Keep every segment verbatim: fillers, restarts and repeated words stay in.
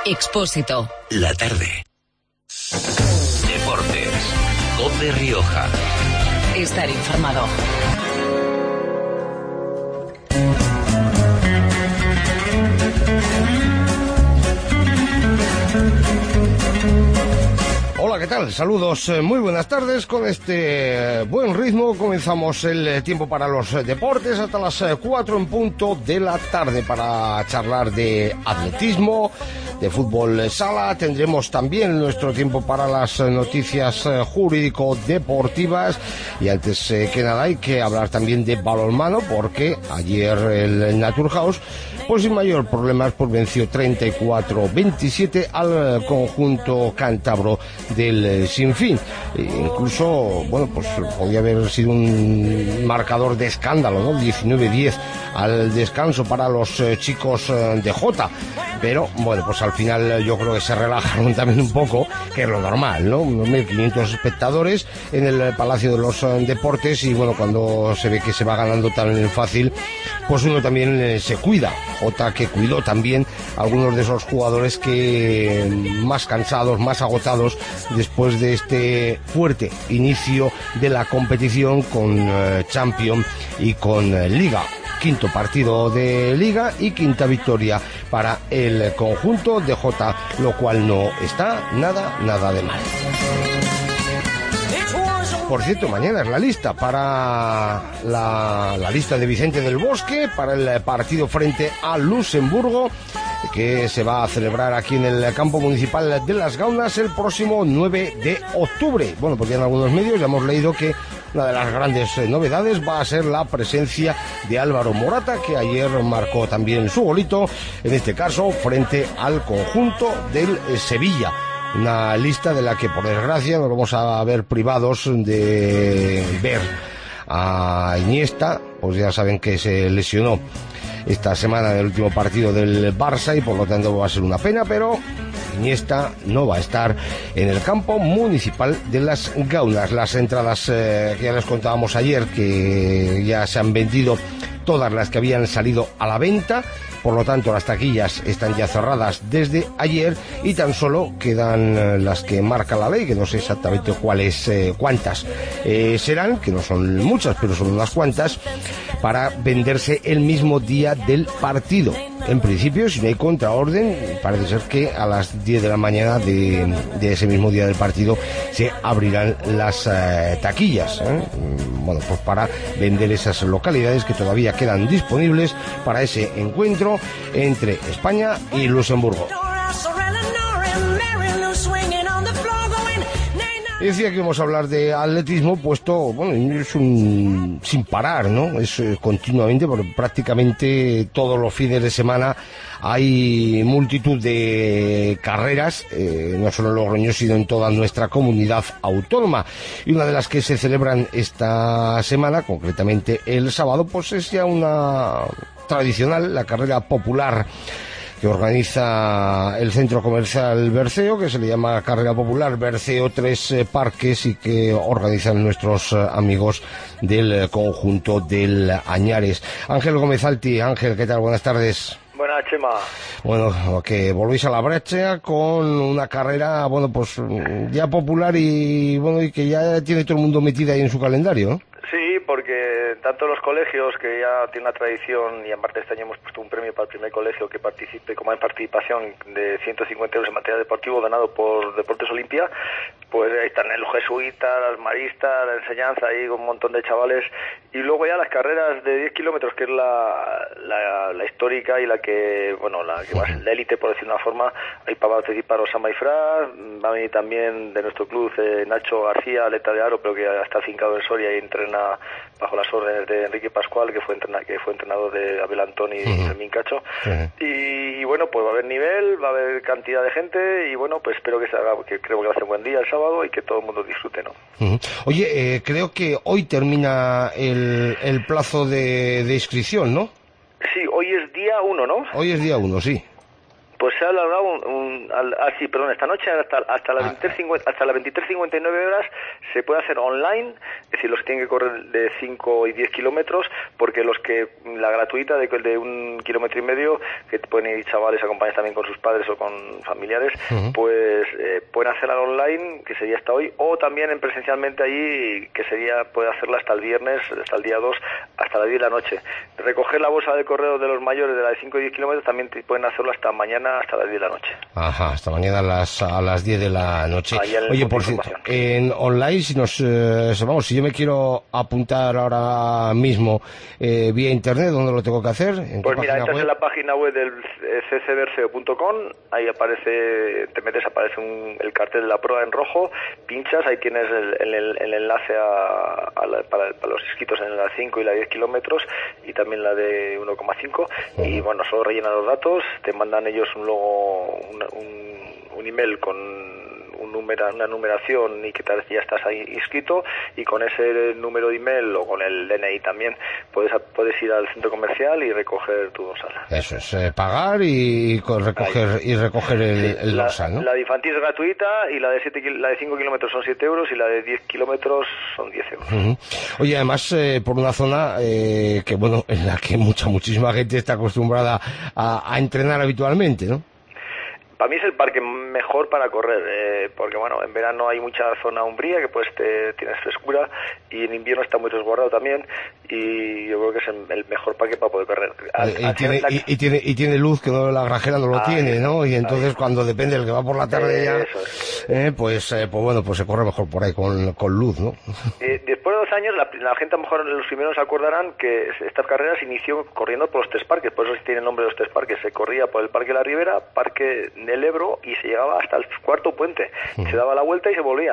Expósito. La tarde. Deportes. COPE Rioja. Estar informado. Hola, ¿qué tal? Saludos, muy buenas tardes. Con este buen ritmo comenzamos el tiempo para los deportes hasta las cuatro en punto de la tarde para charlar de atletismo, de fútbol sala. Tendremos también nuestro tiempo para las noticias jurídico-deportivas y antes que nada hay que hablar también de balonmano porque ayer el Naturhaus pues sin mayor problemas pues venció treinta y cuatro a veintisiete al conjunto cántabro del Sinfín. E incluso, bueno, pues podía haber sido un marcador de escándalo, ¿no? diecinueve a diez al descanso para los eh, chicos eh, de Jota. Pero, bueno, pues al final yo creo que se relajaron también un poco, que es lo normal, ¿no? Unos mil quinientos espectadores en el Palacio de los eh, Deportes y, bueno, cuando se ve que se va ganando tan fácil, pues uno también eh, se cuida. Jota que cuidó también a algunos de esos jugadores que más cansados, más agotados después de este fuerte inicio de la competición con eh, Champions y con eh, Liga. Quinto partido de Liga y quinta victoria para el conjunto de Jota, lo cual no está nada, nada de mal. Por cierto, mañana es la lista para la, la lista de Vicente del Bosque para el partido frente a Luxemburgo, que se va a celebrar aquí en el campo municipal de Las Gaunas el próximo nueve de octubre. Bueno, pues ya en algunos medios ya hemos leído que una de las grandes novedades va a ser la presencia de Álvaro Morata, que ayer marcó también su golito, en este caso frente al conjunto del Sevilla. Una lista de la que, por desgracia, nos vamos a ver privados de ver a Iniesta, pues ya saben que se lesionó esta semana en el último partido del Barça y por lo tanto va a ser una pena, pero Iniesta no va a estar en el campo municipal de Las Gaunas. Las entradas eh, que ya les contábamos ayer, que ya se han vendido todas las que habían salido a la venta. Por lo tanto, las taquillas están ya cerradas desde ayer y tan solo quedan eh, las que marca la ley, que no sé exactamente cuáles, eh, cuántas eh, serán, que no son muchas, pero son unas cuantas, para venderse el mismo día del partido. En principio, si no hay contraorden, parece ser que a las diez de la mañana de, de ese mismo día del partido se abrirán las eh, taquillas, ¿eh? Bueno, pues para vender esas localidades que todavía quedan disponibles para ese encuentro entre España y Luxemburgo. Y decía que íbamos a hablar de atletismo, puesto, bueno, es un sin parar, ¿no? Es eh, continuamente, porque prácticamente todos los fines de semana hay multitud de carreras, eh, no solo en Logroño, sino en toda nuestra comunidad autónoma. Y una de las que se celebran esta semana, concretamente el sábado, pues es ya una tradicional, la carrera popular que organiza el Centro Comercial Berceo, que se le llama Carrera Popular Berceo Tres eh, Parques y que organizan nuestros eh, amigos del conjunto del Añares. Ángel Gómez Alti. Ángel, ¿qué tal? Buenas tardes. Buenas, Chema. Bueno, que volvéis a la brecha con una carrera, bueno, pues ya popular y bueno, y que ya tiene todo el mundo metida ahí en su calendario, ¿no? Sí, porque tanto los colegios, que ya tienen una tradición, y aparte este año hemos puesto un premio para el primer colegio que participe como en participación de ciento cincuenta euros en material deportivo donado por Deportes Olimpia, pues ahí están los jesuitas, las maristas, la enseñanza, ahí un montón de chavales, y luego ya las carreras de diez kilómetros, que es la, la, la histórica y la que, bueno, la que va a ser la élite, por decir una forma. Ahí para participar Osama Ifrás, va a venir también de nuestro club eh, Nacho García, atleta de aro, pero que ya está afincado en Soria y entrena bajo las órdenes de Enrique Pascual, que fue entrenador, que fue entrenador de Abel Antón y uh-huh. Fermín Cacho. Uh-huh. y, y bueno, pues va a haber nivel, va a haber cantidad de gente y bueno, pues espero que se haga, que creo que va a ser un buen día el sábado y que todo el mundo disfrute, ¿no? Uh-huh. Oye, eh, creo que hoy termina el, el plazo de, de inscripción, ¿no? Sí, hoy es día uno, ¿no? Hoy es día uno, sí. Pues se ha alargado un, un al, ah, sí, perdón, esta noche hasta, hasta las veintitrés cincuenta y nueve horas se puede hacer online, es decir, los que tienen que correr de cinco y diez kilómetros, porque los que, la gratuita de, de un kilómetro y medio, que pueden ir chavales acompañados también con sus padres o con familiares, uh-huh. pues eh, pueden hacerla online, que sería hasta hoy, o también en presencialmente allí, que sería, puede hacerla hasta el viernes, hasta el día dos, hasta las diez de la noche. Recoger la bolsa de correo de los mayores de la de cinco y diez kilómetros también pueden hacerlo hasta mañana, hasta las diez de la noche. Ajá, hasta mañana a las a las diez de la noche. Oye, por cierto, en online, si nos eh, vamos, si yo me quiero apuntar ahora mismo eh, vía internet, ¿dónde lo tengo que hacer? ¿En pues mira, entras web? En la página web del c c berceo punto com, ahí aparece, te metes, aparece un, el cartel de la prueba en rojo, pinchas, ahí tienes el, el, el enlace a, a la, para, para los inscritos en la cinco y la diez kilómetros y también la de uno coma cinco, uh-huh. y bueno, solo rellenan los datos, te mandan ellos un logo, un, un, un email con un número, una numeración y que tal vez ya estás ahí inscrito, y con ese número de email o con el D N I también puedes puedes ir al centro comercial y recoger tu dorsal. Eso es, eh, pagar y recoger ahí. y recoger el, sí, el dorsal, ¿no? La de infantil es gratuita y la de siete, la de cinco kilómetros son siete euros y la de diez kilómetros son diez euros. Uh-huh. Oye, además eh, por una zona eh, que bueno, en la que mucha muchísima gente está acostumbrada a, a entrenar habitualmente, ¿no? Para mí es el parque mejor para correr, eh, porque bueno, en verano hay mucha zona umbría que pues te, tienes frescura, y en invierno está muy resguardado también, y yo creo que es el, el mejor parque para poder correr. Al, y, tiene, la... y, y, tiene, y tiene luz que no, la granjera no lo ah, tiene, ¿no? Y entonces cuando depende del que va por la tarde eh, ya, es. eh, pues, eh, pues bueno, pues se corre mejor por ahí con, con luz, ¿no? Eh, después de dos años, la, la gente a lo mejor los primeros se acuerdarán que estas carreras se inició corriendo por los tres parques, por eso tiene el nombre de los tres parques. Se corría por el Parque de la Ribera, Parque del Ebro, y se llegaba hasta el cuarto puente, uh-huh. se daba la vuelta y se volvía.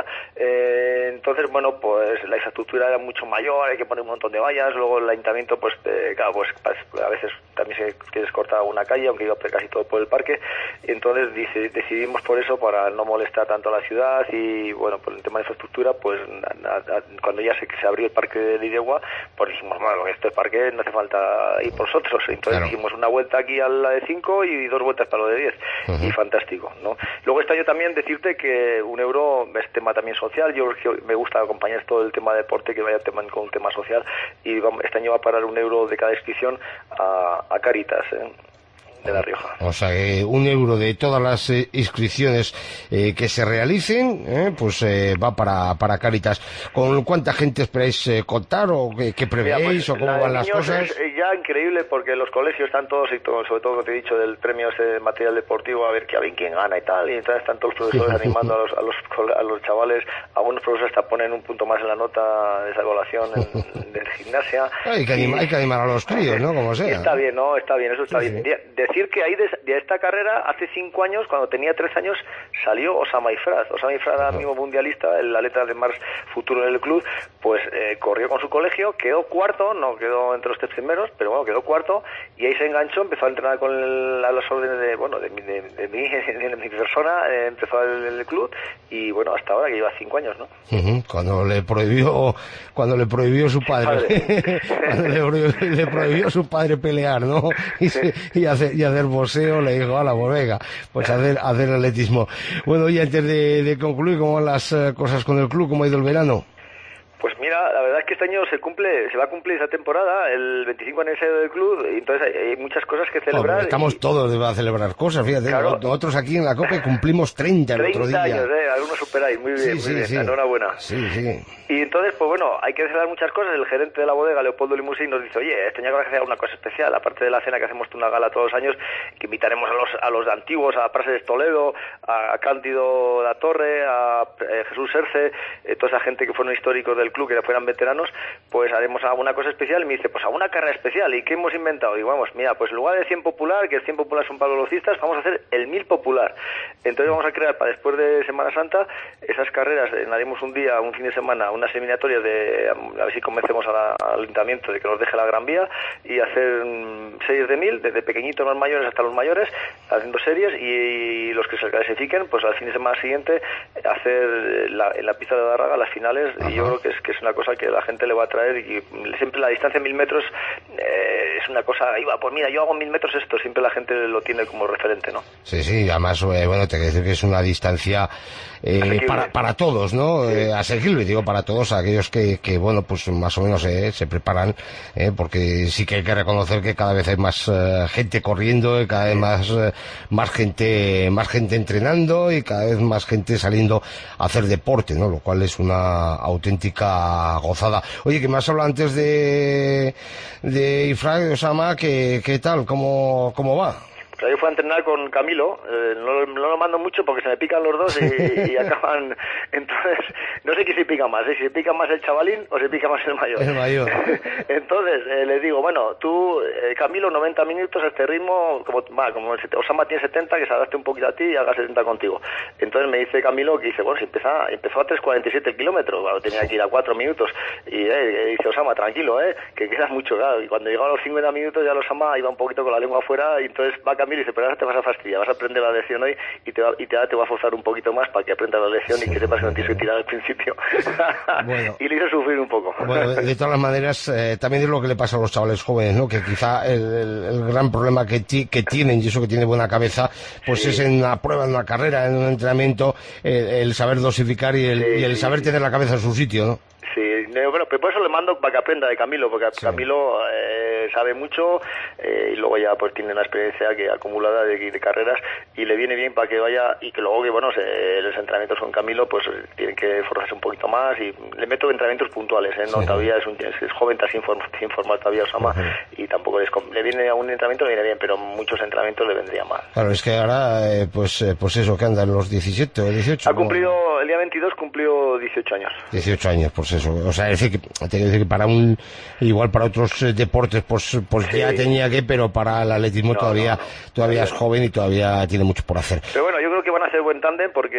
Eh, entonces, bueno, pues la infraestructura era mucho mayor, hay que poner un montón de vallas, luego el ayuntamiento, pues, eh, claro, pues a veces también se quieres cortar una calle, aunque iba casi todo por el parque, y entonces dice, decidimos por eso, para no molestar tanto a la ciudad, y bueno, por el tema de infraestructura, pues a, a, cuando ya se, se abrió el parque de Liregua, pues dijimos, bueno, este parque no hace falta ir por nosotros, entonces claro. dijimos una vuelta aquí a la de cinco y dos vueltas para lo de diez, uh-huh. y fantástico, ¿no? Luego este año también decirte que un euro es tema también social. Yo me gusta acompañar todo el tema de deporte, que vaya tema, con un tema social, y vamos, este año va a parar un euro de cada inscripción a, a Cáritas, ¿eh? de La Rioja. O sea, eh, un euro de todas las eh, inscripciones eh, que se realicen, eh, pues eh, va para, para Cáritas. ¿Con cuánta gente esperáis eh, contar o qué, qué prevéis? Mira, pues, o cómo van las cosas? Es ya increíble, porque los colegios están todos, y todo, sobre todo como te he dicho, del premio ese de material deportivo, a ver, que a ver quién gana y tal, y entonces están todos los profesores animando a los, a los a los chavales. Algunos profesores hasta ponen un punto más en la nota de esa evaluación en, de gimnasia. Hay que, anima, hay que animar a los críos, ¿no? Como sea. Está bien, ¿no? Está bien, eso está sí, bien. Sí. Decir que ahí de, de esta carrera, hace cinco años, cuando tenía tres años, salió Osama Ifraz. Osama Ifraz, ahora mismo mundialista, el atleta de más futuro en el club, pues eh, corrió con su colegio, quedó cuarto, no quedó entre los tres primeros, pero bueno, quedó cuarto, y ahí se enganchó, empezó a entrenar con el, a las órdenes de, bueno, de, de, de, de, mi, de mi persona, eh, empezó el, el club, y bueno, hasta ahora que lleva cinco años, ¿no? Uh-huh. Cuando le prohibió, cuando le prohibió su padre, padre. cuando le prohibió, le prohibió su padre pelear, ¿no? Y, se, y hacer, y hacer boxeo, le dijo, a la bodega, pues hacer, hacer atletismo. Bueno, y antes de, de concluir, ¿cómo van las uh, cosas con el club? ¿Cómo ha ido el verano? Pues mira, la verdad es que este año se cumple, se va a cumplir esa temporada, el veinticinco aniversario del club, y entonces hay, hay muchas cosas que celebrar. Joder, estamos y... todos de a celebrar cosas, fíjate, claro. Nosotros aquí en la COPE cumplimos treinta el otro día. treinta años, eh, algunos superáis, muy bien, sí, muy sí, bien, sí. enhorabuena. Sí, sí. Y entonces, pues bueno, hay que celebrar muchas cosas. El gerente de la bodega, Leopoldo Limusín, nos dice, oye, este año hay que hacer una cosa especial, aparte de la cena que hacemos una gala todos los años, que invitaremos a los a los de antiguos, a Prases Toledo, a Cándido La Torre, a eh, Jesús Serce, eh, toda esa gente que fueron históricos del club, que fueran veteranos, pues haremos alguna cosa especial. Y me dice, pues alguna carrera especial. ¿Y qué hemos inventado? Y vamos, mira, pues en lugar de cien popular, que el cien popular son para los velocistas, vamos a hacer el mil popular. Entonces vamos a crear para después de Semana Santa esas carreras, eh, haremos un día, un fin de semana, unas eliminatorias de, a ver si convencemos a la, al ayuntamiento de que nos deje la Gran Vía, y hacer mm, series de mil, desde pequeñitos más mayores hasta los mayores, haciendo series, y, y los que se clasifiquen, pues al fin de semana siguiente hacer la, en la pista de Darraga las finales. Ajá. Y yo creo que es que es una cosa que la gente le va a traer, y siempre la distancia de mil metros eh, es una cosa, iba, pues mira, yo hago mil metros esto, siempre la gente lo tiene como referente, ¿no? Sí, sí, además, eh, bueno, te quiero decir que es una distancia eh, para, para todos, ¿no? Sí. Eh, asequible, digo, para todos aquellos que, que bueno, pues más o menos eh, se preparan, eh, porque sí que hay que reconocer que cada vez hay más eh, gente corriendo, y cada vez más, eh, más gente, más gente entrenando, y cada vez más gente saliendo a hacer deporte, ¿no? Lo cual es una auténtica gozada. Oye, que me has hablado antes de, de Ifrag, de Osama, que, ¿qué tal? ¿Cómo, cómo va? Pues yo fui a entrenar con Camilo, eh, no, no lo mando mucho porque se me pican los dos y, y acaban, entonces, no sé quién se pica más, ¿eh? Si se pica más el chavalín o se pica más el mayor. El mayor. Entonces, eh, le digo, bueno, tú, eh, Camilo, noventa minutos a este ritmo, como, va, como el, Osama tiene setenta, que se adapte un poquito a ti y haga setenta contigo. Entonces me dice Camilo que dice, bueno, si empieza, empezó a tres cuarenta y siete kilómetros, bueno, tenía que ir a cuatro minutos, y eh, dice Osama, tranquilo, eh, que queda mucho, claro, y cuando llegaba a los cincuenta minutos ya el Osama iba un poquito con la lengua afuera, y entonces va Camilo y dice, pero ahora te vas a fastidiar, vas a aprender la lección hoy y te va, y te, te va a forzar un poquito más para que aprendas la lección y que sepas que no tienes que tirar al principio. Bueno, y le hizo sufrir un poco. Bueno, de, de todas las maneras, eh, también es lo que le pasa a los chavales jóvenes, ¿no? Que quizá el, el, el gran problema que, ti, que tienen, y eso que tiene buena cabeza, pues sí. es en una prueba, en una carrera, en un entrenamiento, el, el saber dosificar y el, sí, y el saber tener la cabeza en su sitio, ¿no? Sí, bueno, pero por eso le mando para que aprenda de Camilo, porque sí. Camilo eh, sabe mucho eh, y luego ya pues tiene una experiencia que acumulada de, de carreras, y le viene bien para que vaya, y que luego que bueno, se, los entrenamientos con Camilo pues tienen que forzarse un poquito más, y le meto entrenamientos puntuales, ¿eh? No, sí. Todavía es, un, es, es joven, está sin, form, sin formar todavía Osama, uh-huh. y tampoco les, le viene a un entrenamiento le viene bien, pero muchos entrenamientos le vendría mal. Claro, es que ahora eh, pues eh, pues eso, que andan los diecisiete o dieciocho. Ha cumplido, como... el día veintidós cumplió dieciocho años. dieciocho años, pues eso, o sea, es decir que te quiero decir que para un, igual para otros eh, deportes pues pues sí. ya tenía que, pero para el atletismo no, todavía no, no. todavía no, es joven y todavía tiene mucho por hacer. Pero bueno, yo creo que van a hacer buen tándem, porque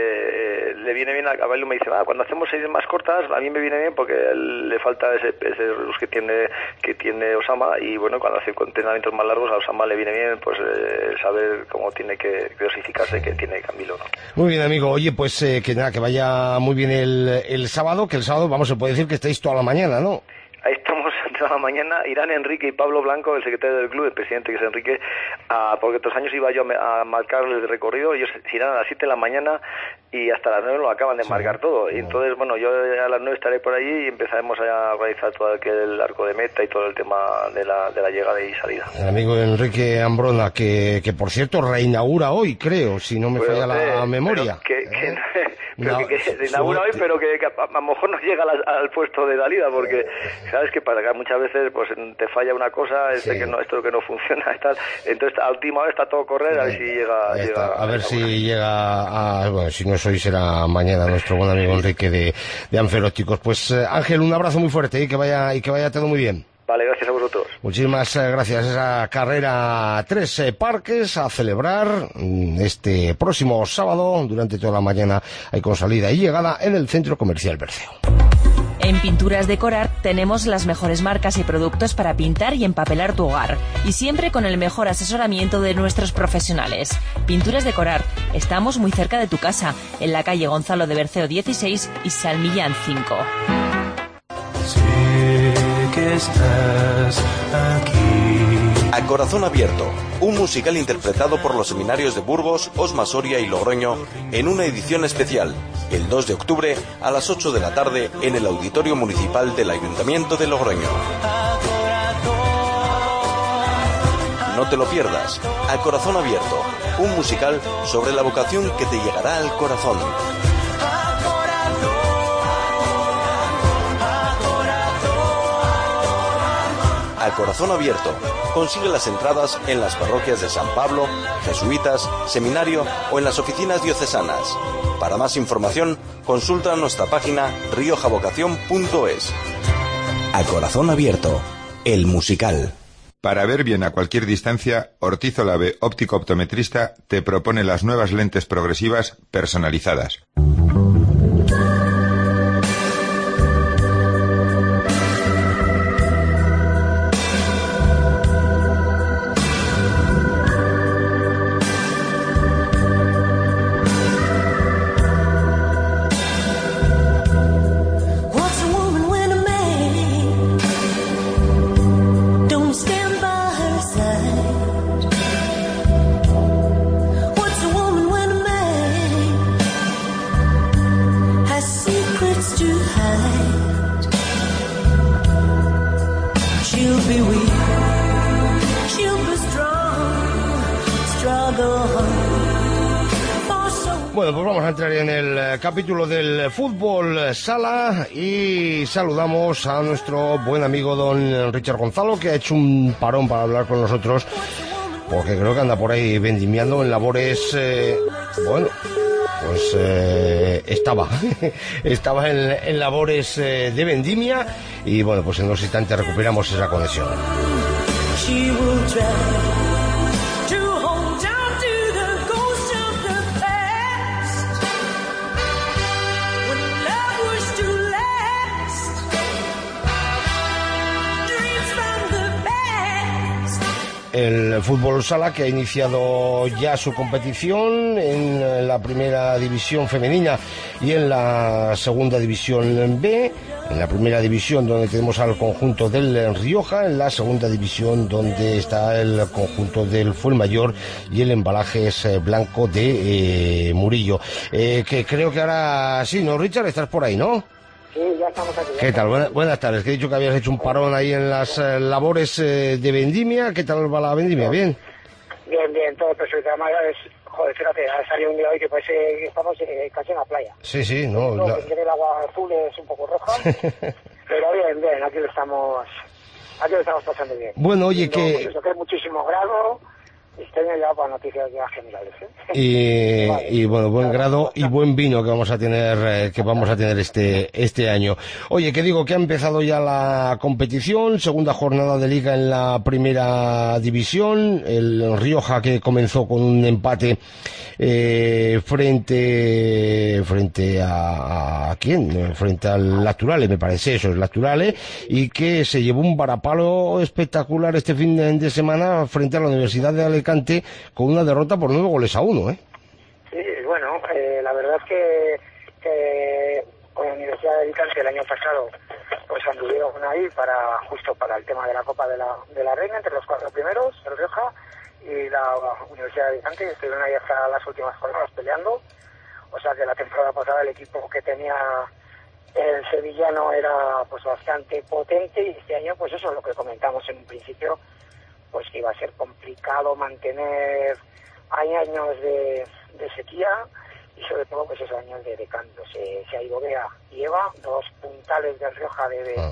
eh, le viene bien a Caballo. Me dice, ah, cuando hacemos seis más cortas a mí me viene bien porque le falta ese, ese luz que tiene que tiene Osama, y bueno, cuando hace entrenamientos más largos a Osama le viene bien pues eh, saber cómo tiene que dosificarse, que tiene Camilo, ¿no? Muy bien, amigo. Oye, pues eh, que nada, que vaya muy bien el, el sábado, que el sábado vamos, se puede decir que estáis toda la mañana, ¿no? Ahí estamos toda la mañana. Irán Enrique y Pablo Blanco, el secretario del club, el presidente que es Enrique, a, porque otros años iba yo a, a marcarles el recorrido, ellos se irán a las siete de la mañana y hasta las nueve lo acaban de sí. marcar todo. Y entonces, bueno, yo a las nueve estaré por allí y empezaremos a realizar todo aquel arco de meta y todo el tema de la, de la llegada y salida. El amigo Enrique Ambrona, que, que por cierto reinaugura hoy, creo, si no me pues, falla eh, la memoria. Que, que, ¿Eh? pero no, que, que se inaugura hoy, pero que, que a, a lo mejor no llega al, al puesto de salida, porque sabes que para acá muchas veces pues te falla una cosa, este sí. que no, esto que no funciona, tal. Entonces a última hora está todo correr, a ver si llega, llega a ver si llega a, bueno, si no es hoy será mañana, nuestro buen amigo Enrique de, de Anferópticos. Pues eh, Ángel, un abrazo muy fuerte y que vaya y que vaya todo muy bien. Vale, gracias a vosotros. Muchísimas gracias. Esa carrera Tres eh, Parques a celebrar este próximo sábado. Durante toda la mañana hay con salida y llegada en el Centro Comercial Berceo. En Pinturas Decorar tenemos las mejores marcas y productos para pintar y empapelar tu hogar, y siempre con el mejor asesoramiento de nuestros profesionales. Pinturas Decorar, estamos muy cerca de tu casa, en la calle Gonzalo de Berceo dieciséis y San Millán cinco. Sé que estás aquí. A Corazón Abierto, un musical interpretado por los seminarios de Burgos, Osma Soria y Logroño en una edición especial, el dos de octubre a las ocho de la tarde en el Auditorio Municipal del Ayuntamiento de Logroño. No te lo pierdas. A Corazón Abierto, un musical sobre la vocación que te llegará al corazón. A Corazón Abierto. Consigue las entradas en las parroquias de San Pablo, Jesuitas, Seminario o en las oficinas diocesanas. Para más información, consulta nuestra página rioja vocación punto es. A Corazón Abierto, el musical. Para ver bien a cualquier distancia, Ortiz Olave, óptico optometrista, te propone las nuevas lentes progresivas personalizadas. Bueno, pues vamos a entrar en el capítulo del fútbol sala y saludamos a nuestro buen amigo don Richard Gonzalo, que ha hecho un parón para hablar con nosotros, porque creo que anda por ahí vendimiando en labores, eh, bueno, pues eh, estaba, estaba en, en labores eh, de vendimia y bueno, pues en unos instantes recuperamos esa conexión. El fútbol sala, que ha iniciado ya su competición en la primera división femenina y en la segunda división B. En la primera división, donde tenemos al conjunto del Rioja, en la segunda división donde está el conjunto del Fuenmayor y el embalaje es blanco de eh, Murillo. Eh, que creo que ahora sí, ¿no, Richard? Estás por ahí, ¿no? Sí, ya estamos aquí. ¿Qué tal? Buenas, buenas tardes. Que he dicho que habías hecho un parón ahí en las eh, labores eh, de vendimia. ¿Qué tal va la vendimia? ¿Bien? Bien, bien, todo perfecto. Además, es, joder, fíjate, ha salido un día hoy que parece que estamos eh, casi en la playa. Sí, sí, no. no la... El agua azul es un poco roja, pero bien, bien, aquí lo estamos, aquí lo estamos pasando bien. Bueno, oye, no, que... Pues eso, que hay muchísimo grado. Este año ya para noticias ya generales, ¿eh? Y, vale. y bueno, buen grado y buen vino que vamos a tener eh, que vamos a tener este este año. Oye, que digo que ha empezado ya la competición, segunda jornada de liga en la primera división, el Rioja, que comenzó con un empate eh, frente frente a, a quién, frente al Naturale, me parece, eso es Naturale, y que se llevó un varapalo espectacular este fin de semana frente a la Universidad de Alicante, con una derrota por nueve goles a uno, ¿eh? Sí, bueno, eh, la verdad es que, que con la Universidad de Alicante el año pasado pues anduvieron ahí para justo para el tema de la Copa de la, de la Reina, entre los cuatro primeros, el Rioja y la Universidad de Alicante, estuvieron ahí hasta las últimas jornadas peleando. O sea que la temporada pasada el equipo que tenía el sevillano era pues bastante potente, y este año pues eso es lo que comentamos en un principio, pues que iba a ser complicado mantener, hay años de, de sequía y sobre todo pues esos años de, de cambio. Se, se ha ido Bea y Eva, dos puntales de Rioja de, de,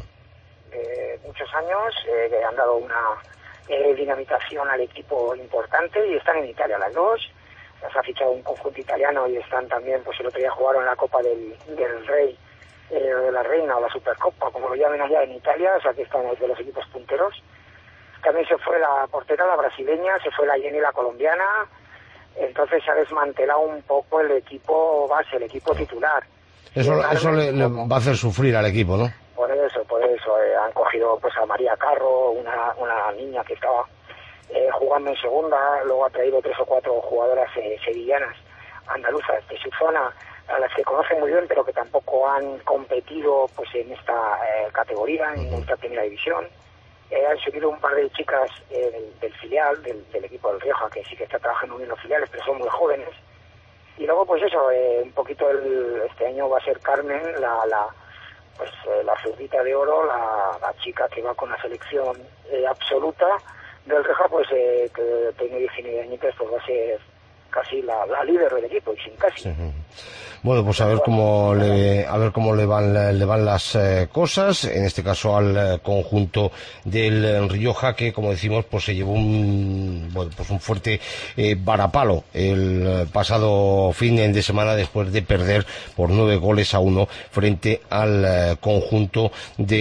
de muchos años, eh, que han dado una eh, dinamización al equipo importante, y están en Italia las dos. Las ha fichado un conjunto italiano y están también, pues el otro día jugaron la Copa del, del Rey, eh, de la Reina, o la Supercopa, como lo llamen allá en Italia, o sea que están de los equipos punteros. También se fue la portera, la brasileña, se fue la Jenny, la colombiana. Entonces se ha desmantelado un poco el equipo base, el equipo titular. Eso, eso le, le va a hacer sufrir al equipo, ¿no? Por eso, por eso. Eh, han cogido pues a María Carro, una, una niña que estaba eh, jugando en segunda. Luego ha traído tres o cuatro jugadoras eh, sevillanas, andaluzas de su zona, a las que conocen muy bien, pero que tampoco han competido pues en esta eh, categoría, en esta primera división. Eh, han subido un par de chicas eh, del, del filial, del, del equipo del Rioja, que sí que está trabajando en los filiales, pero son muy jóvenes. Y luego, pues eso, eh, un poquito el, este año va a ser Carmen, la la pues eh, la zurdita de oro, la, la chica que va con la selección eh, absoluta del Rioja, pues eh, que tiene diecinueve añitos, pues va a ser casi la, la líder del equipo, y sin casi. Sí. Bueno, pues a ver cómo le, a ver cómo le van, le van las eh, cosas, en este caso al eh, conjunto del Rioja, que como decimos, pues se llevó un, bueno, pues un fuerte eh, varapalo el eh, pasado fin de semana, después de perder por nueve goles a uno frente al eh, conjunto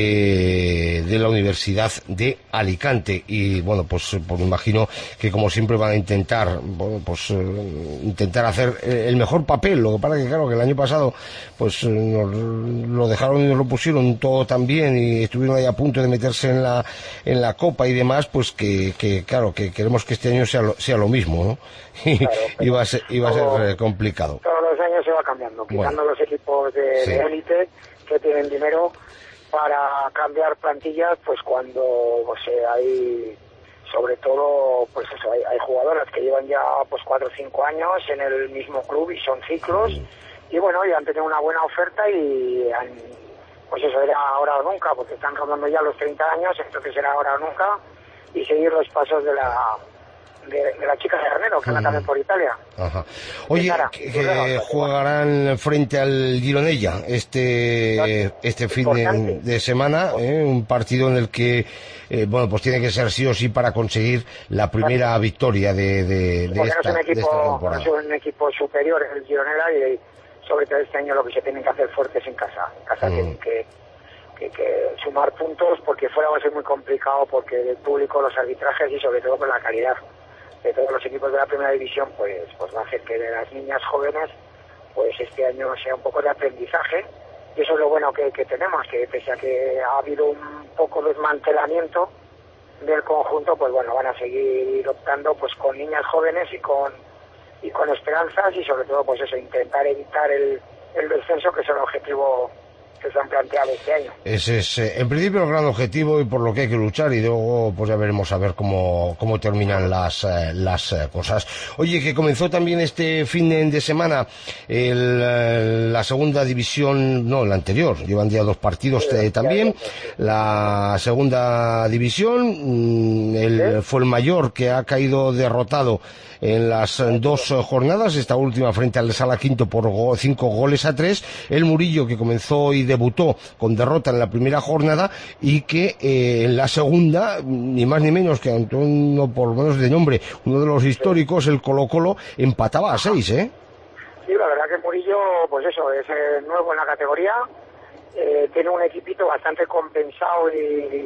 de, de la Universidad de Alicante. Y bueno, pues, pues me imagino que como siempre van a intentar, bueno, pues eh, intentar hacer el mejor papel. Lo que pasa que claro, que el año pasado pues nos lo dejaron y nos lo pusieron todo tan bien, y estuvieron ahí a punto de meterse en la en la Copa y demás, pues que, que claro, que queremos que este año sea lo, sea lo mismo, ¿no? Y, claro, y va a ser, y va a ser complicado. Todos los años se va cambiando, quitando bueno, los equipos de sí. élite que tienen dinero para cambiar plantillas, pues cuando o sea, hay sobre todo, pues eso, hay, hay jugadoras que llevan ya pues cuatro o cinco años en el mismo club y son ciclos, sí. Y bueno, y han tenido una buena oferta y han, pues eso, era ahora o nunca, porque están rondando ya los treinta años, entonces era ahora o nunca, y seguir los pasos de la de, de las chicas de Arnero, que andan mm. también por Italia. Ajá. Oye, que, que jugarán frente al Gironella este este fin de, de semana, ¿eh? Un partido en el que eh, bueno, pues tiene que ser sí o sí para conseguir la primera claro. victoria de, de, de, esta, no es un equipo, de esta temporada. No es un equipo superior el Gironella y sobre todo este año lo que se tienen que hacer fuertes en casa. En casa mm. tienen que, que, que sumar puntos porque fuera va a ser muy complicado porque el público, los arbitrajes y sobre todo con la calidad de todos los equipos de la primera división, pues pues va a hacer que de las niñas jóvenes pues este año sea un poco de aprendizaje y eso es lo bueno que, que tenemos, que pese a que ha habido un poco de desmantelamiento del conjunto, pues bueno, van a seguir optando pues con niñas jóvenes y con y con esperanzas y sobre todo pues eso, intentar evitar el, el descenso, que es el objetivo que se han planteado este año. Ese es, eh, en principio, el gran objetivo y por lo que hay que luchar y luego pues ya veremos a ver cómo, cómo terminan las, eh, las eh, cosas. Oye, que comenzó también este fin de semana el, eh, la segunda división, no, la anterior, llevan ya dos partidos sí, eh, también, sí. La segunda división, el ¿Sí? Fuenmayor, que ha caído derrotado en las dos jornadas, esta última frente al Sala Quinto por go, cinco goles a tres, el Murillo, que comenzó y debutó con derrota en la primera jornada y que eh, en la segunda, ni más ni menos que uno por lo menos de nombre, uno de los históricos, el Colo Colo, empataba a seis, ¿eh? Sí, la verdad que Murillo, pues eso, es eh, nuevo en la categoría, eh, tiene un equipito bastante compensado y,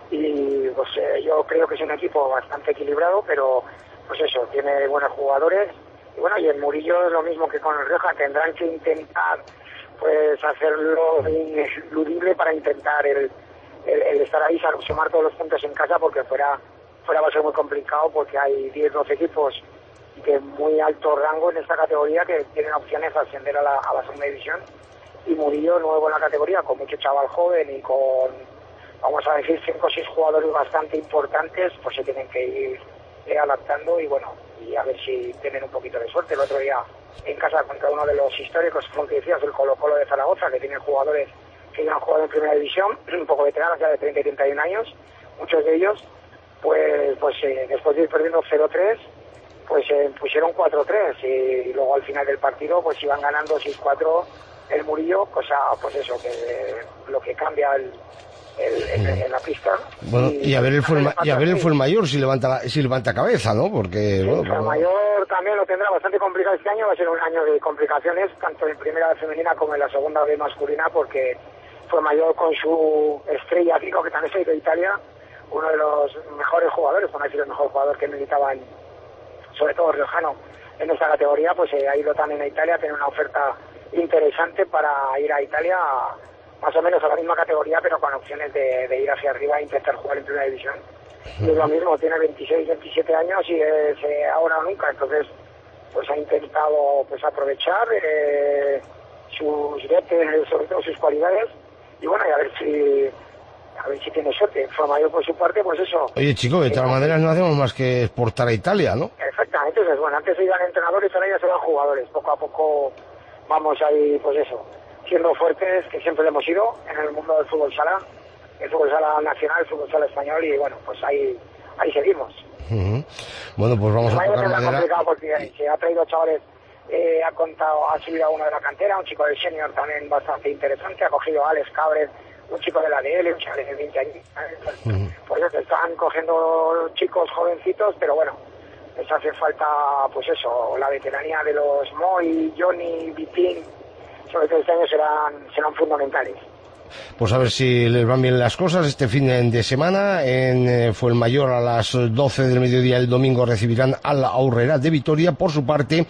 y pues eh, yo creo que es un equipo bastante equilibrado, pero pues eso, tiene buenos jugadores y bueno, y el Murillo es lo mismo que con el Rioja, tendrán que intentar pues hacerlo ineludible para intentar el, el, el estar ahí, sumar todos los puntos en casa, porque fuera fuera va a ser muy complicado porque hay diez, doce equipos de muy alto rango en esta categoría que tienen opciones de ascender a la, a la segunda división y Murillo nuevo en la categoría, con mucho chaval joven y con, vamos a decir, cinco o seis jugadores bastante importantes, pues se tienen que ir eh, adaptando y bueno, y a ver si tienen un poquito de suerte. El otro día en casa contra uno de los históricos, como que decías, el Colo Colo de Zaragoza, que tiene jugadores que ya han jugado en primera división, un poco veteranos, ya de treinta y treinta y un años, muchos de ellos, pues pues eh, después de ir perdiendo cero tres, pues eh, pusieron cuatro tres y, y luego al final del partido pues iban ganando seis cuatro el Murillo, cosa pues eso, que eh, lo que cambia el El, en, en la pista. Bueno, y, y a ver el Fuenma, y a ver el Fuenmayor si levanta si levanta cabeza, ¿no? Porque sí, bueno, el Fuenmayor también lo tendrá bastante complicado este año, va a ser un año de complicaciones tanto en primera femenina como en la segunda B masculina, porque Fuenmayor con su estrella Kiko, que también es de Italia, uno de los mejores jugadores, por no decir el mejor jugador que militaba en, sobre todo riojano, en esta categoría, pues eh, ha ido también a Italia, tiene una oferta interesante para ir a Italia a, más o menos a la misma categoría, pero con opciones de, de ir hacia arriba e intentar jugar en primera división. Y es lo mismo, tiene veintiséis, veintisiete años y es eh, ahora o nunca, entonces pues ha intentado pues aprovechar eh, sus dotes, sobre todo sus cualidades, y bueno, y a ver si a ver si tiene suerte. Fuenmayor por su parte, pues eso. Oye, chico, de todas maneras no hacemos más que exportar a Italia, ¿no? Exactamente, entonces bueno, antes se iban entrenadores, ahora ya se van jugadores, poco a poco vamos ahí, pues eso, siendo fuertes, que siempre lo hemos ido en el mundo del fútbol sala, el fútbol sala nacional, el fútbol sala español, y bueno, pues ahí ahí seguimos. Uh-huh. Bueno, pues vamos a tocar madera. Complicado porque se ha traído chavales, eh, ha contado, ha subido a uno de la cantera, un chico del senior también bastante interesante, ha cogido a Alex Cabres, un chico de la D L, un chaval de veinte años, uh-huh. Pues eso, están cogiendo chicos jovencitos, pero bueno, les hace falta, pues eso, la veteranía de los Moy, Johnny, Vitín, sobre todo este año serán, serán fundamentales. Pues a ver si les van bien las cosas. Este fin de semana en eh, Fuenmayor a las doce del mediodía el domingo recibirán a la Aurrera de Vitoria. Por su parte,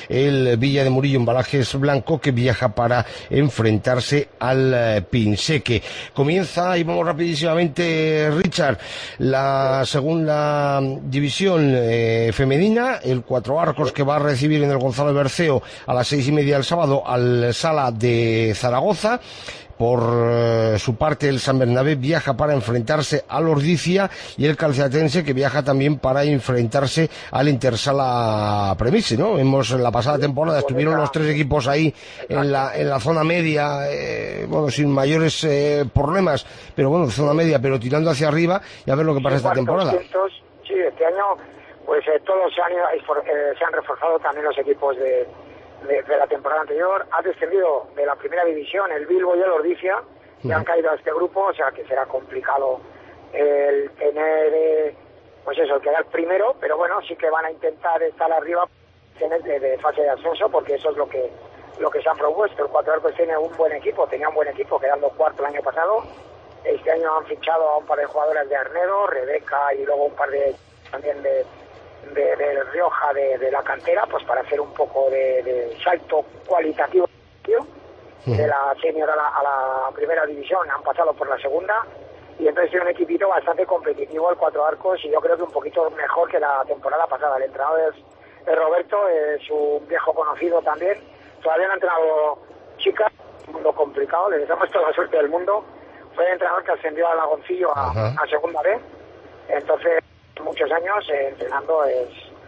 el Villa de Murillo Embalajes Blanco, que viaja para enfrentarse al eh, Pinseque. Comienza, y vamos rapidísimamente, Richard, la segunda división eh, femenina, el Cuatro Arcos, que va a recibir en el Gonzalo Berceo a las seis y media el sábado al Sala de Zaragoza. Por eh, su parte, el San Bernabé viaja para enfrentarse al Ordicia, y el Calceatense, que viaja también para enfrentarse al Intersala Premise, ¿no? Hemos, en la pasada temporada estuvieron los tres equipos ahí en la en la zona media, eh, bueno, sin mayores eh, problemas, pero bueno, zona media, pero tirando hacia arriba, y a ver lo que pasa esta temporada. Sí, este año, pues eh, todos se han, ido, eh, se han reforzado, también los equipos de, de, de la temporada anterior. Ha descendido de la primera división el Bilbo y el Ordizia, que han caído a este grupo, o sea que será complicado el tener, eh, pues eso, el quedar primero, pero bueno, sí que van a intentar estar arriba de, de fase de ascenso, porque eso es lo que lo que se han propuesto. El Cuatro Arcos tiene un buen equipo, tenía un buen equipo, quedando cuarto el año pasado. Este año han fichado a un par de jugadoras de Arnedo, Rebeca, y luego un par de también de, de, de Rioja, de, de la cantera, pues para hacer un poco de, de salto cualitativo de la senior a la, a la primera división. Han pasado por la segunda y entonces tiene un equipito bastante competitivo el Cuatro Arcos, y yo creo que un poquito mejor que la temporada pasada. El entrenador es, es Roberto, es un viejo conocido también. Todavía no ha entrenado chicas, un mundo complicado, le deseamos toda la suerte del mundo. Fue el entrenador que ascendió a Lagoncillo a, a segunda B, entonces muchos años eh, entrenando. Es,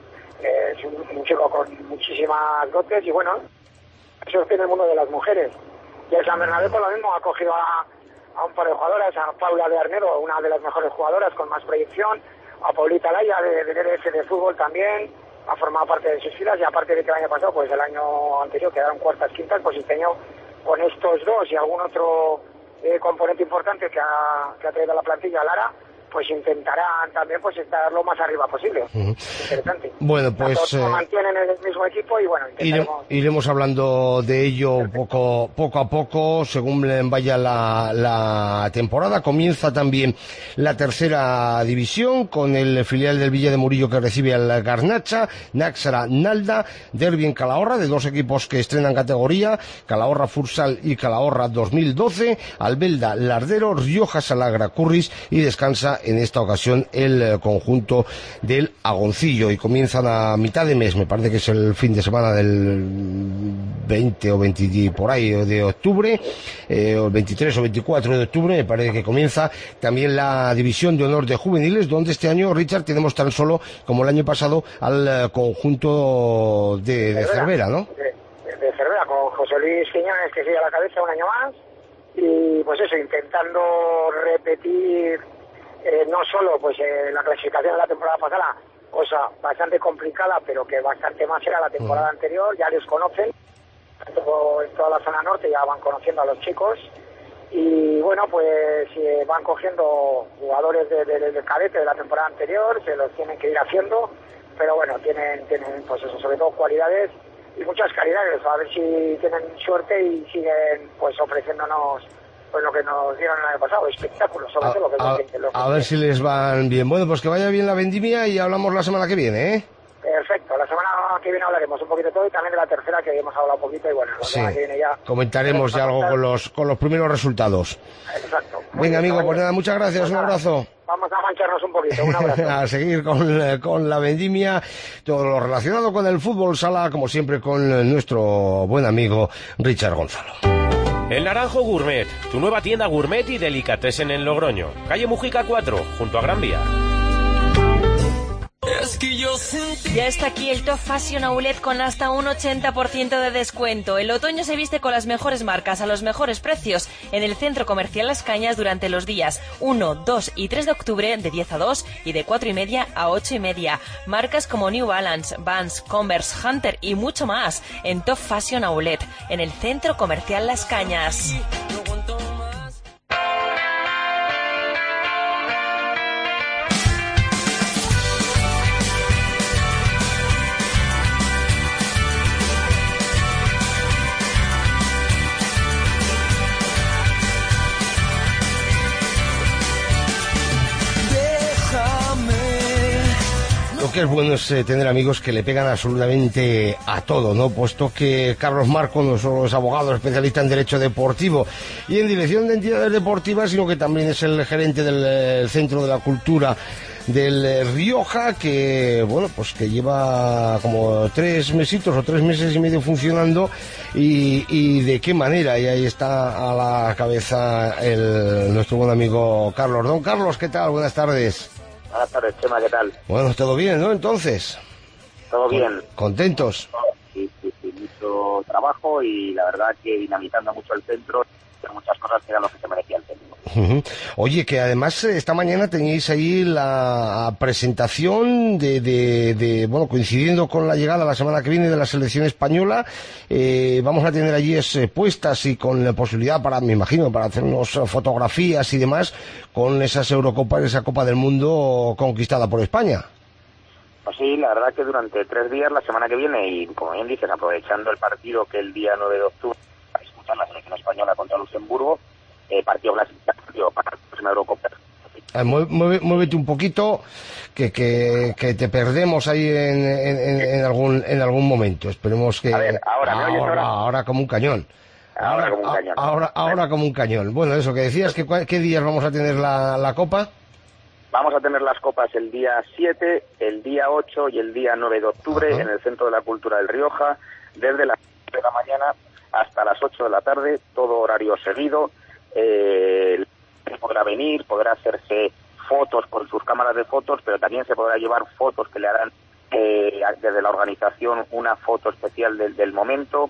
es un, un chico con muchísimas dotes, y bueno, eso tiene el mundo de las mujeres. Y el San Bernabé, por lo mismo, ha cogido a, a un par de jugadoras, a Paula de Arnedo, una de las mejores jugadoras con más proyección, a Paulita Laya de, de D R F de fútbol también, ha formado parte de sus filas, y aparte de que el año pasado, pues el año anterior quedaron cuartas, quintas, pues este año con estos dos y algún otro eh, componente importante que ha, que ha traído a la plantilla, Lara, pues intentarán también pues estar lo más arriba posible. Uh-huh. Interesante. Bueno, pues todos eh, mantienen el mismo equipo y bueno, intentaremos... Ire, iremos hablando de ello poco poco a poco según vaya la, la temporada. Comienza también la tercera división con el filial del Villa de Murillo que recibe al Garnacha, Náxara Nalda, Derbi en Calahorra, de dos equipos que estrenan categoría, Calahorra Futsal y Calahorra dos mil doce, Albelda Lardero, Rioja Salagra Curris, y descansa en esta ocasión el conjunto del Agoncillo, y comienzan a mitad de mes, me parece que es el fin de semana del veinte o veinte por ahí de octubre, eh, o el veintitrés o veinticuatro de octubre, me parece que comienza también la división de honor de juveniles, donde este año, Richard, tenemos tan solo como el año pasado al conjunto de, de Cervera, ¿no? De, de Cervera, con José Luis Quiñones, que sigue a la cabeza un año más, y pues eso, intentando repetir Eh, no solo pues eh, la clasificación de la temporada pasada, cosa bastante complicada, pero que bastante más era la temporada uh-huh. anterior. Ya les conocen, todo, en toda la zona norte ya van conociendo a los chicos, y bueno, pues eh, van cogiendo jugadores del de, de, de cadete de la temporada anterior, se los tienen que ir haciendo, pero bueno, tienen, tienen pues eso, sobre todo cualidades y muchas calidades, a ver si tienen suerte y siguen pues ofreciéndonos pues lo que nos dieron el año pasado, espectáculos, sobre a, todo lo que a, lo que, lo que a ver si les van bien. Bueno, pues que vaya bien la vendimia y hablamos la semana que viene, ¿eh? Perfecto, la semana que viene hablaremos un poquito de todo, y también de la tercera, que hemos hablado un poquito, y bueno, la sí. semana que viene ya comentaremos ya algo con los con los primeros resultados. Exacto. Muy Venga, bien, amigo, pues nada, muchas gracias, pues un abrazo. Vamos a mancharnos un poquito, un abrazo. A seguir con, con la vendimia, todo lo relacionado con el fútbol sala, como siempre, con nuestro buen amigo Richard Gonzalo. El Naranjo Gourmet, tu nueva tienda gourmet y delicatessen en Logroño. Calle Mujica cuatro, junto a Gran Vía. Ya está aquí el Top Fashion Outlet con hasta un ochenta por ciento de descuento. El otoño se viste con las mejores marcas a los mejores precios en el Centro Comercial Las Cañas durante los días uno, dos y tres de octubre de diez a dos y de cuatro y media a ocho y media. Marcas como New Balance, Vans, Converse, Hunter y mucho más en Top Fashion Outlet en el Centro Comercial Las Cañas. Lo que es bueno es eh, tener amigos que le pegan absolutamente a todo, ¿no? Puesto que Carlos Marco no solo es abogado, especialista en derecho deportivo y en dirección de entidades deportivas, sino que también es el gerente del eh, Centro de la Cultura del eh, Rioja, que, bueno, pues que lleva como tres mesitos o tres meses y medio funcionando, y, y de qué manera, y ahí está a la cabeza el, nuestro buen amigo Carlos. Don Carlos, ¿qué tal? Buenas tardes. Buenas tardes, Chema, ¿qué tal? Bueno, todo bien, ¿no? Entonces. Todo bien. ¿Contentos? Sí, sí, sí, mucho trabajo y la verdad que dinamizando mucho el centro, muchas cosas que eran lo que se merecía el centro. Uh-huh. Oye, que además esta mañana teníais ahí la presentación de, de, de, bueno, coincidiendo con la llegada la semana que viene de la selección española, eh, vamos a tener allí eh, puestas y con la posibilidad para, me imagino, para hacernos fotografías y demás con esas Eurocopas, esa Copa del Mundo conquistada por España. Pues sí, la verdad que durante tres días, la semana que viene, y como bien dices, aprovechando el partido que el día nueve de octubre va a disputar la selección española contra Luxemburgo, Eh, partido clasificatorio para la próxima Eurocopa. Eh, mueve, muévete un poquito, que, que, que te perdemos ahí en, en, en algún en algún momento. Esperemos que... A ver, ahora, ¿me oyes ahora, ahora? ahora como un cañón. Ahora, ahora como un cañón. Ahora, ahora como un cañón. Bueno, eso que decías, que ¿qué días vamos a tener la, la Copa? Vamos a tener las copas el día siete, el día ocho y el día nueve de octubre. Ajá. En el Centro de la Cultura del Rioja, desde las siete de la mañana hasta las ocho de la tarde, todo horario seguido. Eh, podrá venir, podrá hacerse fotos con sus cámaras de fotos, pero también se podrá llevar fotos que le harán eh, desde la organización una foto especial del, del momento,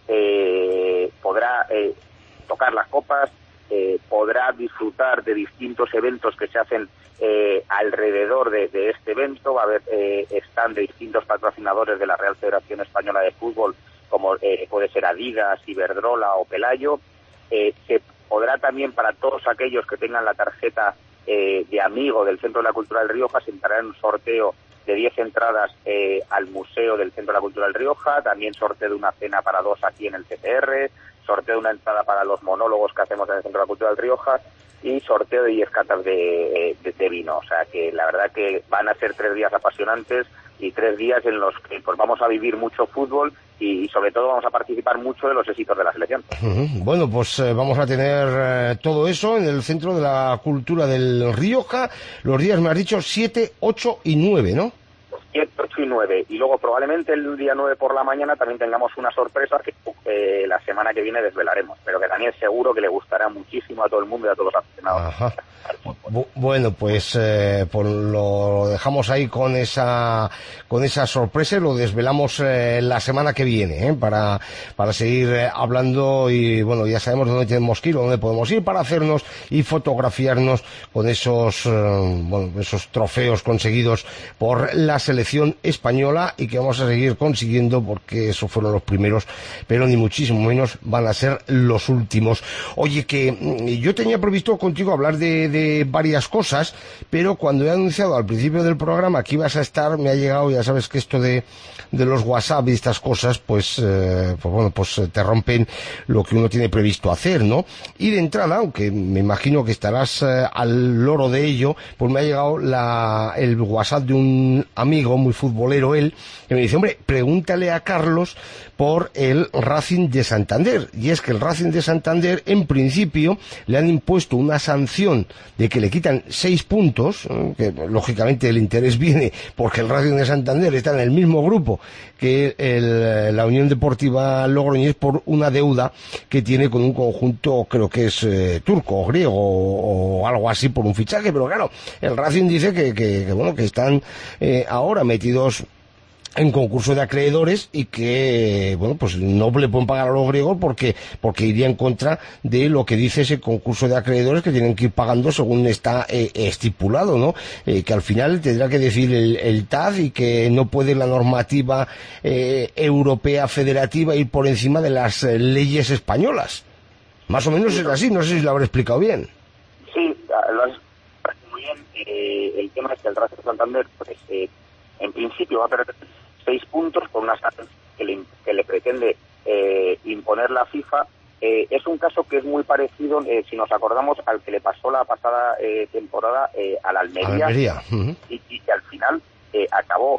eh, podrá eh, tocar las copas, eh, podrá disfrutar de distintos eventos que se hacen eh, alrededor de, de este evento. Va a haber eh, stand de distintos patrocinadores de la Real Federación Española de Fútbol, como eh, puede ser Adidas, Iberdrola o Pelayo. Eh, se podrá también, para todos aquellos que tengan la tarjeta eh, de amigo del Centro de la Cultura del Rioja, se entrará en un sorteo de diez entradas eh, al Museo del Centro de la Cultura del Rioja, también sorteo de una cena para dos aquí en el C P R, sorteo de una entrada para los monólogos que hacemos en el Centro de la Cultura del Rioja y sorteo de diez catas de, de, de vino. O sea que la verdad que van a ser tres días apasionantes y tres días en los que pues vamos a vivir mucho fútbol y, y sobre todo vamos a participar mucho de los éxitos de la selección. Uh-huh. Bueno, pues eh, vamos a tener eh, todo eso en el Centro de la Cultura del Rioja, los días me has dicho siete, ocho y nueve, ¿no? siete, ocho y nueve, y luego probablemente el día nueve por la mañana también tengamos una sorpresa que eh, la semana que viene desvelaremos, pero que también seguro que le gustará muchísimo a todo el mundo y a todos los aficionados. Ajá. Bu- bueno, pues, eh, pues lo dejamos ahí con esa con esa sorpresa y lo desvelamos eh, la semana que viene, ¿eh? para para seguir eh, hablando y bueno, ya sabemos dónde tenemos que ir, dónde podemos ir para hacernos y fotografiarnos con esos eh, bueno, esos trofeos conseguidos por la selección española y que vamos a seguir consiguiendo porque esos fueron los primeros, pero ni muchísimo menos van a ser los últimos. Oye, que yo tenía previsto contigo hablar de, de varias cosas, pero cuando he anunciado al principio del programa que ibas a estar, me ha llegado, ya sabes que esto de, de los WhatsApp y estas cosas, pues, eh, pues bueno, pues te rompen lo que uno tiene previsto hacer, ¿no? Y de entrada, aunque me imagino que estarás eh, al loro de ello, pues me ha llegado la, el WhatsApp de un amigo muy futbolero, él, que me dice, hombre, pregúntale a Carlos por el Racing de Santander. Y es que el Racing de Santander, en principio, le han impuesto una sanción de que le quitan seis puntos, que lógicamente el interés viene porque el Racing de Santander está en el mismo grupo que el, la Unión Deportiva Logroñés por una deuda que tiene con un conjunto, creo que es eh, turco o griego o, o algo así por un fichaje, pero claro, el Racing dice que, que, que bueno, que están eh, ahora metidos en concurso de acreedores y que, bueno, pues no le pueden pagar a los griegos porque porque iría en contra de lo que dice ese concurso de acreedores que tienen que ir pagando según está eh, estipulado, ¿no? Eh, que al final tendrá que decir el, el T A Z y que no puede la normativa eh, europea federativa ir por encima de las eh, leyes españolas. Más o menos es así, no sé si lo habré explicado bien. Sí, lo has explicado muy bien. Eh, el tema es que el Racing de Santander, pues, eh, en principio va a perder seis puntos por una sanción que le, que le pretende eh, imponer la FIFA. Eh, es un caso que es muy parecido, eh, si nos acordamos, al que le pasó la pasada eh, temporada eh, a la Almería, Almería. Uh-huh. y, y que al final eh, acabó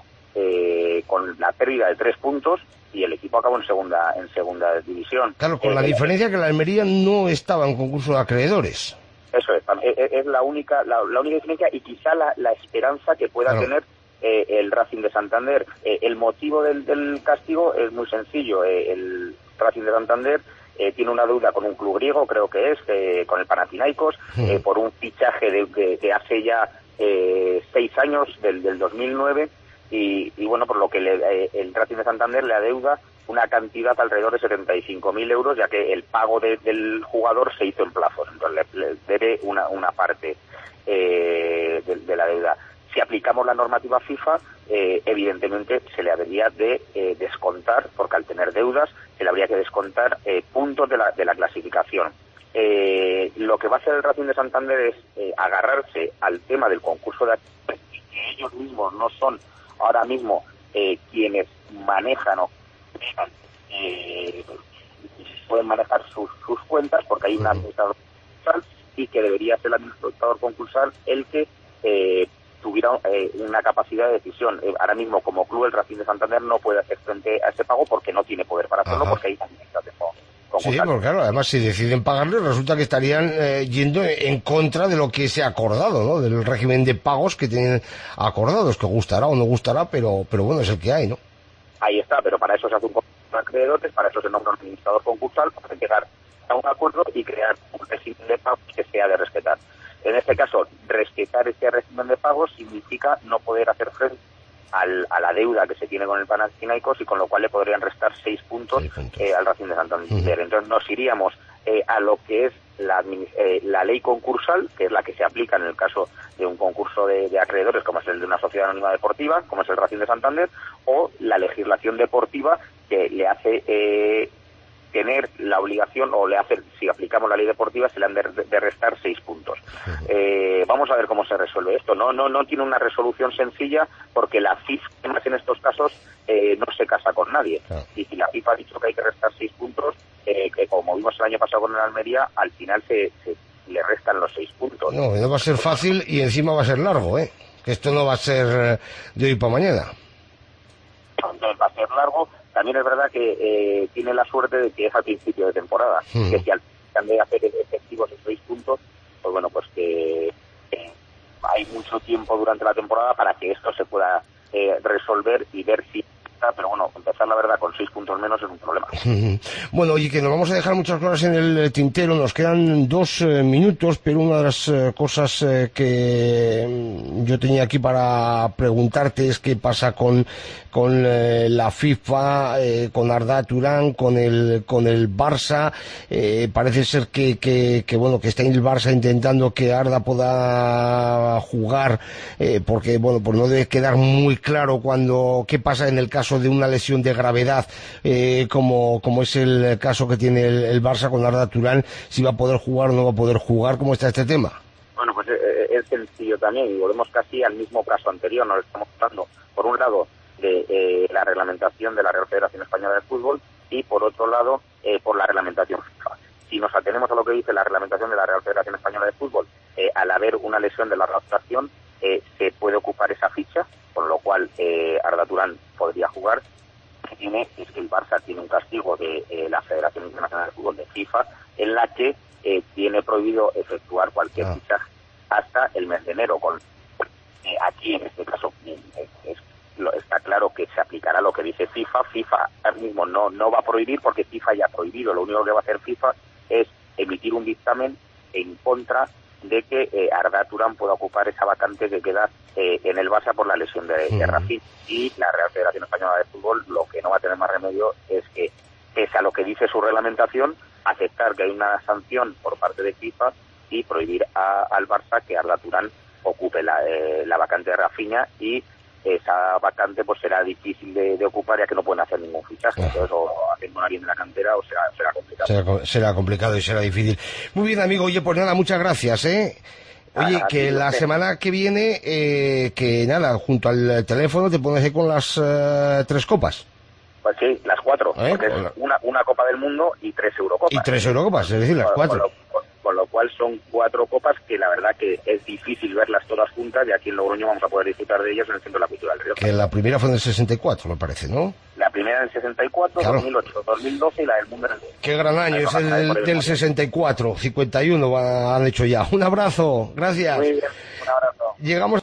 eh, con la pérdida de tres puntos y el equipo acabó en segunda en segunda división. Claro, con eh, la eh, diferencia que la Almería no estaba en concurso de acreedores. Eso es, es, es la única la, la única diferencia y quizá la, la esperanza que pueda claro. tener Eh, el Racing de Santander. Eh, el motivo del, del castigo es muy sencillo. Eh, el Racing de Santander eh, tiene una deuda con un club griego, creo que es, eh, con el Panathinaikos, eh, por un fichaje de, de, de hace ya eh, seis años, del, del dos mil nueve, y, y bueno, por lo que le, eh, el Racing de Santander le adeuda una cantidad alrededor de setenta y cinco mil euros, ya que el pago de, del jugador se hizo en plazos, entonces le, le debe una, una parte eh, de, de la deuda. Si aplicamos la normativa FIFA, eh, evidentemente se le habría de eh, descontar, porque al tener deudas se le habría que descontar eh, puntos de la, de la clasificación. Eh, lo que va a hacer el Racing de Santander es eh, agarrarse al tema del concurso de acciones, y que ellos mismos no son ahora mismo eh, quienes manejan o eh, pueden manejar sus, sus cuentas, porque hay un administrador concursal y que debería ser el administrador concursal el que eh, tuviera eh, una capacidad de decisión. Eh, ahora mismo, como club, el Racing de Santander no puede hacer frente a ese pago porque no tiene poder para hacerlo. Ajá. Porque hay administración concursal. Sí, porque claro, además si deciden pagarlo, resulta que estarían eh, yendo en contra de lo que se ha acordado, ¿no? Del régimen de pagos que tienen acordados, que gustará o no gustará, pero pero bueno, es el que hay, ¿no? Ahí está, pero para eso se hace un concurso de acreedores, para eso se nombra un administrador concursal, para llegar a un acuerdo y crear un régimen de pagos que sea de respetar. En este caso, respetar este régimen de pagos significa no poder hacer frente al, a la deuda que se tiene con el Panathinaikos, y con lo cual le podrían restar seis puntos, seis puntos. Eh, al Racing de Santander. Uh-huh. Entonces nos iríamos eh, a lo que es la, eh, la ley concursal, que es la que se aplica en el caso de un concurso de, de acreedores, como es el de una sociedad anónima deportiva, como es el Racing de Santander, o la legislación deportiva que le hace eh, tener la obligación, o le hace, si aplicamos la ley deportiva, se le han de, de restar seis puntos. Uh-huh. Eh, vamos a ver cómo se resuelve esto. No, no, no tiene una resolución sencilla, porque la FIFA, en estos casos, eh, no se casa con nadie. Uh-huh. Y si la FIFA ha dicho que hay que restar seis puntos, eh, que como vimos el año pasado con el Almería, al final se, se le restan los seis puntos. No, no va a ser fácil y encima va a ser largo, ¿eh? Que esto no va a ser de hoy para mañana. Entonces va a ser largo. También es verdad que eh, tiene la suerte de que es al principio de temporada, mm. que si al final de hacer efectivos esos seis puntos, pues bueno, pues que eh, hay mucho tiempo durante la temporada para que esto se pueda eh, resolver y ver si... Pero bueno, empezar la verdad con seis puntos menos es un problema. Bueno, y que nos vamos a dejar muchas cosas en el tintero, nos quedan dos eh, minutos, pero una de las eh, cosas eh, que yo tenía aquí para preguntarte es qué pasa con con eh, la FIFA, eh, con Arda Turán, con el con el Barça. Eh, parece ser que, que, que bueno, que está en el Barça intentando que Arda pueda jugar, eh, porque bueno, pues no debe quedar muy claro cuando qué pasa en el caso de una lesión de gravedad, eh, como, como es el caso que tiene el, el Barça con Arda Turán, si va a poder jugar o no va a poder jugar. ¿Cómo está este tema? Bueno, pues eh, es sencillo también, y volvemos casi al mismo caso anterior. Nos estamos hablando, por un lado, de eh, la reglamentación de la Real Federación Española de Fútbol, y por otro lado, eh, por la reglamentación FIFA. Si nos atenemos a lo que dice la reglamentación de la Real Federación Española de Fútbol, eh, al haber una lesión de la rotación, eh, se puede ocupar esa ficha, con lo cual eh, Arda Turán podría jugar. Lo que tiene es que el Barça tiene un castigo de eh, la Federación Internacional de Fútbol de FIFA, en la que eh, tiene prohibido efectuar cualquier ah. fichaje hasta el mes de enero. Con, eh, aquí, en este caso, eh, es, lo, está claro que se aplicará lo que dice FIFA. FIFA ahora mismo no, no va a prohibir, porque FIFA ya ha prohibido. Lo único que va a hacer FIFA es emitir un dictamen en contra de que eh, Arda Turán pueda ocupar esa vacante que queda eh, en el Barça por la lesión de, de Racing. Y la Real Federación Española de Fútbol lo que no va a tener más remedio es que, pese a lo que dice su reglamentación, aceptar que hay una sanción por parte de FIFA y prohibir a, al Barça que Arda Turán ocupe la, eh, la vacante de Rafinha, y esa vacante pues será difícil de, de ocupar, ya que no pueden hacer ningún fichaje. Entonces, o haciendo a alguien de la cantera, o será, será complicado. Será, será complicado y será difícil. Muy bien, amigo. Oye, pues nada, muchas gracias, ¿eh? Oye, ah, que la semana que viene, eh, que nada, junto al teléfono te pones ahí con las uh, tres copas. Pues sí, las cuatro. ¿Eh? Porque es una, una Copa del Mundo y tres Eurocopas. Y tres Eurocopas, es decir, las con, cuatro. Con lo, con, con lo cual son cuatro copas que la verdad que es difícil verlas todas juntas, y aquí en Logroño vamos a poder disfrutar de ellas en el Centro de la Cultura del Rioja. Que la primera fue en el sesenta y cuatro, me parece, ¿no? La primera en el sesenta y cuatro, claro. dos mil ocho, dos mil doce y la del Mundo en el... Qué gran año, es el, el del sesenta y cuatro, cincuenta y uno han hecho ya. Un abrazo, gracias. Muy bien, un abrazo. Llegamos